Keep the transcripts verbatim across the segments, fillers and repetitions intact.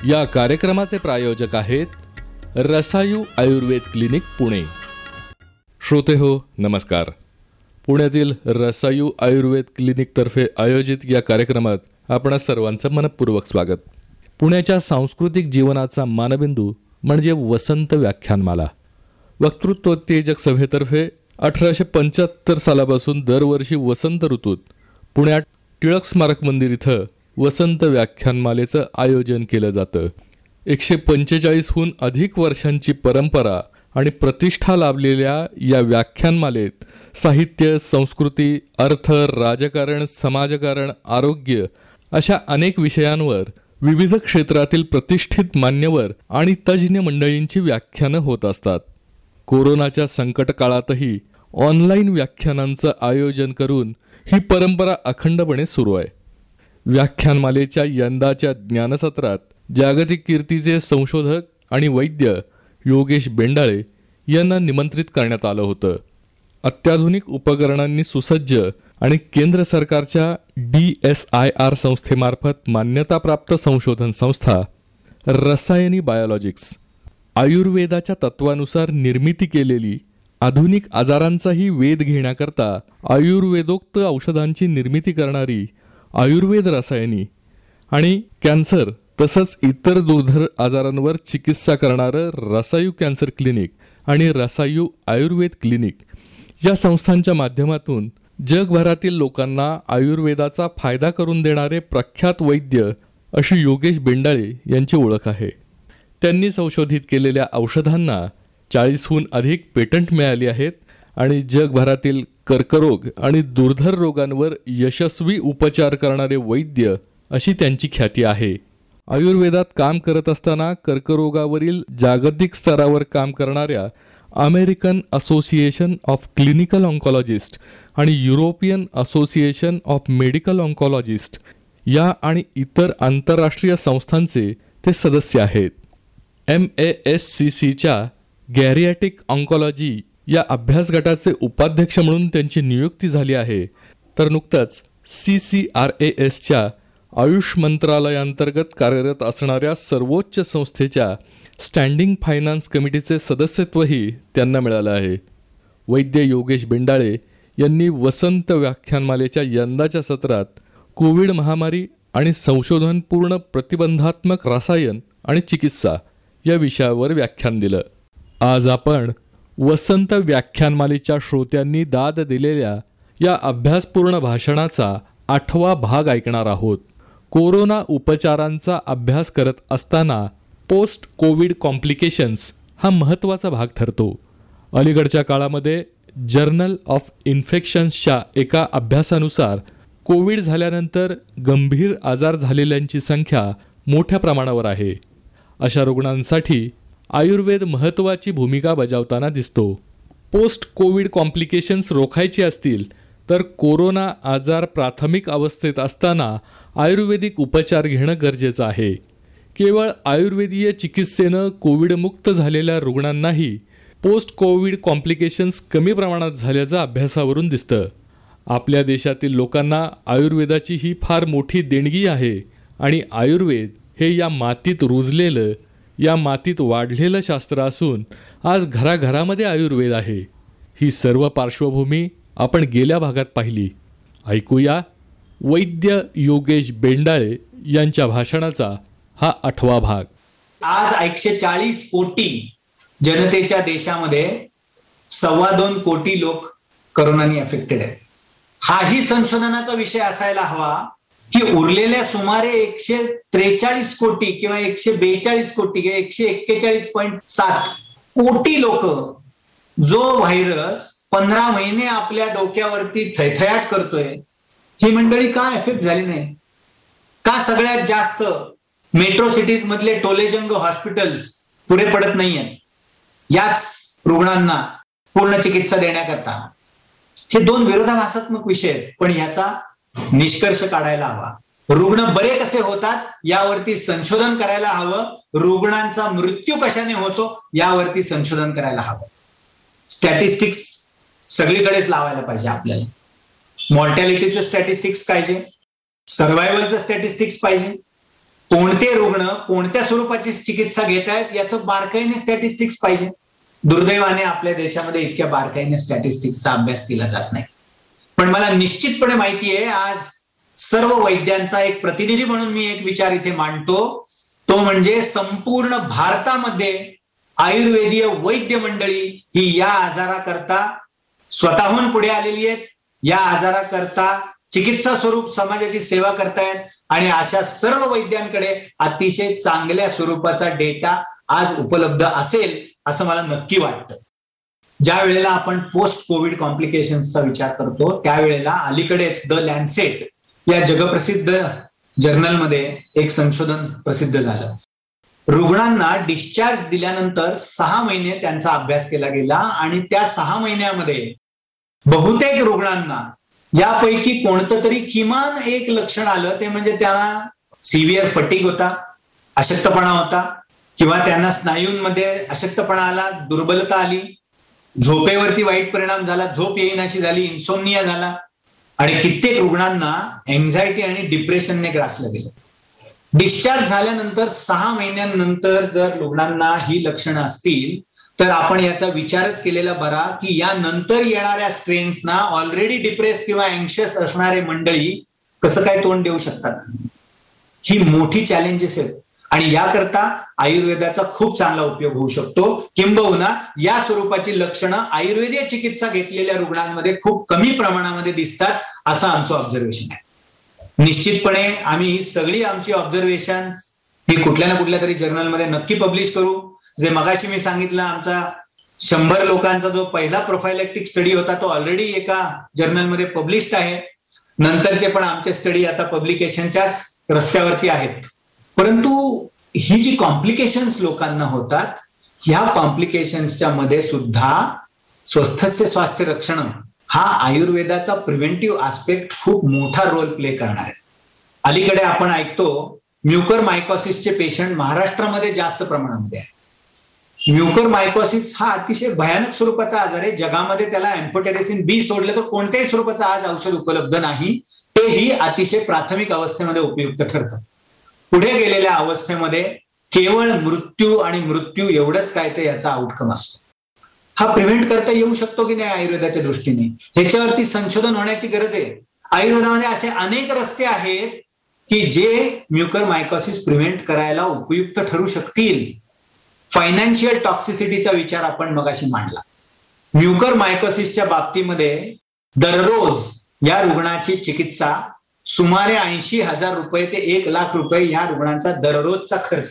या कार्यक्रमाचे प्रायोजक आहेत रसायू आयुर्वेद क्लिनिक पुणे. श्रोते हो नमस्कार. पुण्यातील रसायू आयुर्वेद क्लिनिकतर्फे आयोजित या कार्यक्रमात आपणा सर्वांचं मनपूर्वक स्वागत. पुण्याच्या सांस्कृतिक जीवनाचा मानबिंदू म्हणजे वसंत व्याख्यानमाला. वक्तृत्वोत्तेजक सभेतर्फे अठराशे पंच्याहत्तर सालापासून दरवर्षी वसंत ऋतूत पुण्यात टिळक स्मारक मंदिर इथं वसंत व्याख्यानमालेचं आयोजन केलं जातं. एकशे पंचेचाळीसहून अधिक वर्षांची परंपरा आणि प्रतिष्ठा लाभलेल्या या व्याख्यानमालेत साहित्य, संस्कृती, अर्थ, राजकारण, समाजकारण, आरोग्य अशा अनेक विषयांवर विविध क्षेत्रातील प्रतिष्ठित मान्यवर आणि तज्ज्ञ मंडळींची व्याख्यानं होत असतात. कोरोनाच्या संकट काळातही ऑनलाईन व्याख्यानांचं आयोजन करून ही परंपरा अखंडपणे सुरू आहे. व्याख्यानमालेच्या यंदाच्या ज्ञानसत्रात जागतिक कीर्तीचे संशोधक आणि वैद्य योगेश बेंडाळे यांना निमंत्रित करण्यात आलं होतं. अत्याधुनिक उपकरणांनी सुसज्ज आणि केंद्र सरकारच्या डी एस आय आर संस्थेमार्फत मान्यताप्राप्त संशोधन संस्था रसायनी बायोलॉजिक्स, आयुर्वेदाच्या तत्वानुसार निर्मिती केलेली आधुनिक आजारांचाही वेध घेण्याकरता आयुर्वेदोक्त औषधांची निर्मिती करणारी आयुर्वेद रसायनी आणि कॅन्सर तसंच इतर दुर्धर आजारांवर चिकित्सा करणारं रसायू कॅन्सर क्लिनिक आणि रसायू आयुर्वेद क्लिनिक या संस्थांच्या माध्यमातून जगभरातील लोकांना आयुर्वेदाचा फायदा करून देणारे प्रख्यात वैद्य अशी योगेश बेंडाळे यांची ओळख आहे. त्यांनी संशोधित केलेल्या औषधांना चाळीसहून अधिक पेटंट मिळाली आहेत आणि जगभरातील कर्करोग आणि दुर्धर रोगांवर यशस्वी उपचार करणारे वैद्य अशी त्यांची ख्याती आहे. आयुर्वेदात काम करत असताना कर्करोगावरील जागतिक स्तरावर काम करणाऱ्या American association of clinical oncologist आणि European association of medical oncologist या आणि इतर आंतरराष्ट्रीय संस्थांचे ते सदस्य आहेत. एम ए एस सी सीच्या गॅरिॲटिक ऑन्कॉलॉजी या अभ्यास गटाचे उपाध्यक्ष म्हणून त्यांची नियुक्ती झाली आहे. तर नुकताच सी सी आर ए एसच्या आयुष मंत्रालयाअंतर्गत कार्यरत असणाऱ्या सर्वोच्च संस्थेच्या स्टँडिंग फायनान्स कमिटीचे सदस्यत्वही त्यांना मिळालं आहे. वैद्य योगेश बेंडाळे यांनी वसंत व्याख्यानमालेच्या यंदाच्या सत्रात कोविड महामारी आणि संशोधनपूर्ण प्रतिबंधात्मक रसायन आणि चिकित्सा या विषयावर व्याख्यान दिलं. आज आपण वसंत व्याख्यानमालेच्या श्रोत्यांनी दाद दिलेल्या या अभ्यासपूर्ण भाषणाचा आठवा भाग ऐकणार आहोत. कोरोना उपचारांचा अभ्यास करत असताना पोस्ट कोविड कॉम्प्लिकेशन्स हा महत्त्वाचा भाग ठरतो. अलीकडच्या काळामध्ये जर्नल ऑफ इन्फेक्शन्सच्या एका अभ्यासानुसार कोविड झाल्यानंतर गंभीर आजार झालेल्यांची संख्या मोठ्या प्रमाणावर आहे. अशा रुग्णांसाठी आयुर्वेद महत्त्वाची भूमिका बजावताना दिसतो. पोस्ट कोविड कॉम्प्लिकेशन्स रोखायची असतील तर कोरोना आजार प्राथमिक अवस्थेत असताना आयुर्वेदिक उपचार घेणं गरजेचं आहे. केवळ आयुर्वेदीय चिकित्सेनं कोविडमुक्त झालेल्या रुग्णांनाही पोस्ट कोविड कॉम्प्लिकेशन्स कमी प्रमाणात झाल्याचं अभ्यासावरून दिसतं. आपल्या देशातील लोकांना आयुर्वेदाची ही फार मोठी देणगी आहे आणि आयुर्वेद हे या मातीत रुजलेलं, या मातीत वाढलेलं शास्त्र असून आज घराघरामध्ये आयुर्वेद आहे. ही सर्व पार्श्वभूमी आपण गेल्या भागात पाहिली. ऐकूया वैद्य योगेश बेंडाळे यांच्या भाषणाचा हा आठवा भाग. आज एकशे चाळीस कोटी जनतेच्या देशामध्ये सव्वा दोन कोटी लोक करोनाने अफेक्टेड आहेत. हाही संशोधनाचा विषय असायला हवा की उरलेल्या सुमारे एकशे त्रेचाळीस कोटी किंवा एकशे बेचाळीस कोटी किंवा एकशे एक्केचाळीस पॉईंट सात कोटी लोक जो व्हायरस पंधरा महिने आपल्या डोक्यावरती थैथयाट करतोय, ही मंडळी का एफेक्ट झाली नाही? का सगळ्यात जास्त मेट्रो सिटीज मधले टोलेजंग हॉस्पिटल्स पुरे पडत नाहीये याच रुग्णांना पूर्ण चिकित्सा देण्याकरता? हे दोन विरोधाभासात्मक विषय आहेत, पण याचा निष्कर्ष काढायला हवा. रुग्ण बरे कसे होतात यावरती संशोधन करायला हवं. रुग्णांचा मृत्यू कशाने होतो यावरती संशोधन करायला हवं. स्टॅटिस्टिक्स सगळीकडेच लावायला पाहिजे आपल्याला. मॉर्टॅलिटीचं स्टॅटिस्टिक्स पाहिजे, सर्व्हायव्हलचं स्टॅटिस्टिक्स पाहिजे, कोणते रुग्ण कोणत्या स्वरूपाची चिकित्सा घेत आहेत याचं बारकाईने स्टॅटिस्टिक्स पाहिजे. दुर्दैवाने आपल्या देशामध्ये इतक्या बारकाईने स्टॅटिस्टिक्सचा अभ्यास केला जात नाही. पण मला निश्चितपणे माहिती आहे, आज सर्व वैद्यांचा एक प्रतिनिधी म्हणून मी एक विचार इथे मांडतो, तो म्हणजे संपूर्ण भारतामध्ये आयुर्वेदीय वैद्य मंडळी ही या आजाराकरता स्वतःहून पुढे आलेली आहेत, या आजाराकरता चिकित्सा स्वरूप समाजाची सेवा करतायत आणि अशा सर्व वैद्यांकडे अतिशय चांगल्या स्वरूपाचा डेटा आज उपलब्ध असेल असं मला नक्की वाटतं. ज्या वेळेला आपण पोस्ट कोविड कॉम्प्लिकेशन्सचा विचार करतो त्यावेळेला अलीकडेच द लॅन्सेट या जगप्रसिद्ध जर्नलमध्ये एक संशोधन प्रसिद्ध झालं. रुग्णांना डिस्चार्ज दिल्यानंतर सहा महिने त्यांचा अभ्यास केला गेला आणि त्या सहा महिन्यामध्ये बहुतेक रुग्णांना यापैकी कोणतं तरी किमान एक लक्षण आलं, ते म्हणजे त्यांना सिव्हिअर फटीग होता, अशक्तपणा होता, किंवा त्यांना स्नायूंमध्ये अशक्तपणा आला, दुर्बलता आली, झोपेवरती वाईट परिणाम झाला, झोप येईनाशी झाली, इन्सोम्निया झाला आणि कित्येक रुग्णांना एन्झायटी आणि डिप्रेशनने ग्रासलं गेलं. डिस्चार्ज झाल्यानंतर सहा महिन्यांनंतर जर रुग्णांना ही लक्षणं असतील तर आपण याचा विचारच केलेला बरा की या नंतर येणाऱ्या स्ट्रेन्सना ऑलरेडी डिप्रेस किंवा अँक्शियस असणारे मंडळी कसं काय तोंड देऊ शकतात. ही मोठी चॅलेंजेस आहेत आणि याकरता आयुर्वेदाचा खूप चांगला उपयोग होऊ शकतो. किंबहुना या स्वरूपाची लक्षणं आयुर्वेदीय चिकित्सा घेतलेल्या रुग्णांमध्ये खूप कमी प्रमाणामध्ये दिसतात असं आमचं ऑब्झर्वेशन आहे. निश्चितपणे आम्ही ही सगळी आमची ऑब्झर्वेशन्स ही कुठल्या ना कुठल्या तरी जर्नलमध्ये नक्की पब्लिश करू. जे मगाशी मी सांगितलं, आमचा शंभर लोकांचा जो पहिला प्रोफायलॅक्टिक स्टडी होता तो ऑलरेडी एका जर्नलमध्ये पब्लिश्ड आहे. नंतरचे पण आमचे स्टडी आता पब्लिकेशनच्याच रस्त्यावरती आहेत. परंतु ही जी कॉम्प्लिकेशन्स लोकांना होतात, ह्या कॉम्प्लिकेशन्सच्या मध्ये सुद्धा स्वस्थस्य स्वास्थ्य रक्षण हा आयुर्वेदाचा प्रिव्हेंटिव्ह आस्पेक्ट खूप मोठा रोल प्ले करणार आहे. अलीकडे आपण ऐकतो म्युकर मायकोसिसचे पेशंट महाराष्ट्रामध्ये जास्त प्रमाणामध्ये आहे. म्युकर मायकोसिस हा अतिशय भयानक स्वरूपाचा आजार आहे. जगामध्ये त्याला एम्फोटेरेसिन बी सोडलं तर कोणत्याही स्वरूपाचं आज औषध उपलब्ध नाही. तेही अतिशय प्राथमिक अवस्थेमध्ये उपयुक्त ठरतं. पुढे गेलेल्या अवस्थेमध्ये केवळ मृत्यू आणि मृत्यू एवढंच काय ते याचा आउटकम असतो. हा प्रिव्हेंट करता येऊ शकतो की नाही आयुर्वेदाच्या दृष्टीने, ह्याच्यावरती संशोधन होण्याची गरज आहे. आयुर्वेदामध्ये असे अनेक रस्ते आहेत की जे म्युकर मायकोसिस प्रिव्हेंट करायला उपयुक्त ठरू शकतील. फायनान्शियल टॉक्सिसिटीचा विचार आपण मगाशी मांडला. म्युकर मायकोसिसच्या बाबतीमध्ये दररोज या रुग्णाची चिकित्सा सुमारे ऐंशी हजार रुपये ते एक लाख रुपये या रुग्णांचा दररोजचा खर्च.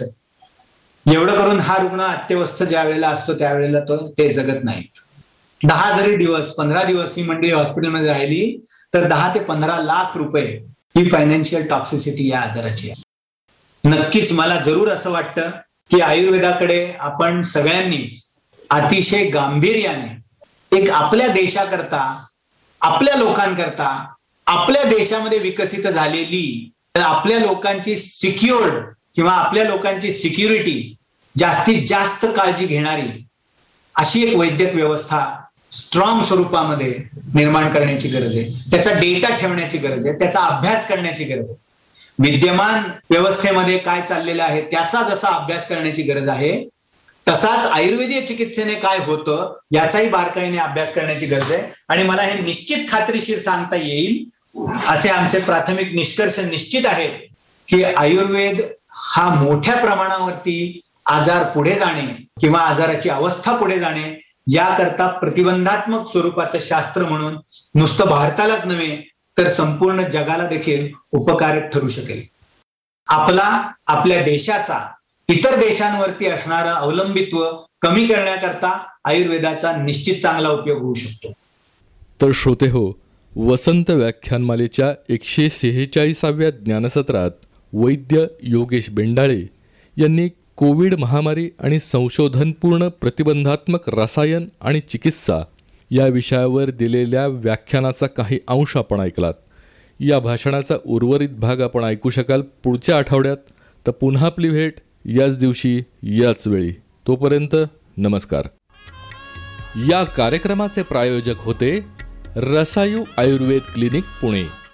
एवढं करून हा रुग्ण अत्यवस्थ ज्या वेळेला असतो त्यावेळेला तो ते जगत नाही. दहा जरी दिवस पंधरा दिवस ही मंडळी हॉस्पिटलमध्ये राहिली तर दहा ते पंधरा लाख रुपये ही फायनान्शियल टॉक्सिसिटी या आजाराची आहे. नक्कीच मला जरूर असं वाटतं की आयुर्वेदाकडे आपण सगळ्यांनीच अतिशय गांभीर्याने एक आपल्या देशाकरता, आपल्या लोकांकरता, आपल्या देशामध्ये विकसित झालेली, आपल्या लोकांची सिक्युअर्ड किंवा आपल्या लोकांची सिक्युरिटी जास्तीत जास्त काळजी घेणारी अशी एक वैद्यक व्यवस्था स्ट्रॉंग स्वरूपामध्ये निर्माण करण्याची गरज आहे. त्याचा डेटा ठेवण्याची गरज आहे, त्याचा अभ्यास करण्याची गरज आहे. विद्यमान व्यवस्थेमध्ये काय चाललेलं आहे त्याचा जसा अभ्यास करण्याची गरज आहे, तसाच आयुर्वेदीय चिकित्सेने काय होतं याचाही बारकाईने अभ्यास करण्याची गरज आहे. आणि मला हे निश्चित खात्रीशीर सांगता येईल असे आमचे प्राथमिक निष्कर्ष निश्चित आहेत की आयुर्वेद हा मोठ्या प्रमाणावरती आजार पुढे जाणे किंवा आजाराची अवस्था पुढे जाणे याकरता प्रतिबंधात्मक स्वरूपाचं शास्त्र म्हणून नुसतं भारतालाच नव्हे तर संपूर्ण जगाला देखील उपकारक ठरू शकेल. आपला, आपल्या देशाचा इतर देशांवरती असणारं अवलंबित्व कमी करण्याकरता आयुर्वेदाचा निश्चित चांगला उपयोग होऊ शकतो. तर श्रोते हो, वसंत व्याख्यानमालेच्या एकशे सेहेचाळीसाव्या ज्ञानसत्रात वैद्य योगेश बेंडाळे यांनी कोविड महामारी आणि संशोधनपूर्ण प्रतिबंधात्मक रसायन आणि चिकित्सा या विषयावर दिलेल्या व्याख्यानाचा काही अंश आपण ऐकलात. या भाषणाचा उर्वरित भाग आपण ऐकू शकाल पुढच्या आठवड्यात. तर पुन्हा आपली भेट याच दिवशी याच वेळी. तोपर्यंत नमस्कार. या कार्यक्रमाचे प्रायोजक होते रसायू आयुर्वेद क्लिनिक पुणे.